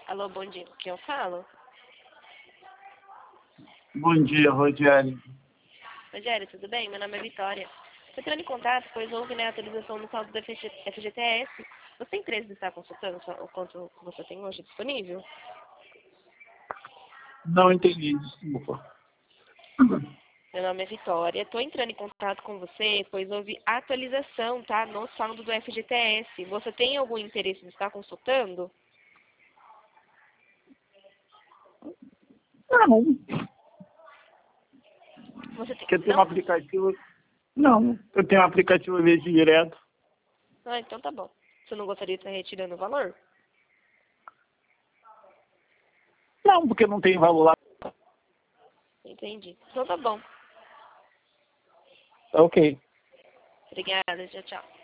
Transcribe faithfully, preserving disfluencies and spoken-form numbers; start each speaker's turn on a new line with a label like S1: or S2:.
S1: Alô, bom dia. Com quem eu falo?
S2: Bom dia, Rogério.
S1: Rogério, tudo bem? Meu nome é Vitória. Estou entrando em contato, pois houve né, a atualização no saldo do F G T S. Você tem interesse em estar consultando o quanto você tem hoje disponível?
S2: Não entendi, desculpa.
S1: Meu nome é Vitória. Estou entrando em contato com você, pois houve atualização, tá? No saldo do F G T S. Você tem algum interesse em estar consultando?
S2: Não.
S1: Você tem...
S2: Porque eu tenho um
S1: Não?
S2: aplicativo. Não, eu tenho um aplicativo eu vejo direto.
S1: Ah, então tá bom. Você não gostaria de estar retirando o valor?
S2: Não, porque não tem valor lá.
S1: Entendi. Então tá bom.
S2: Ok.
S1: Obrigada, tchau, tchau.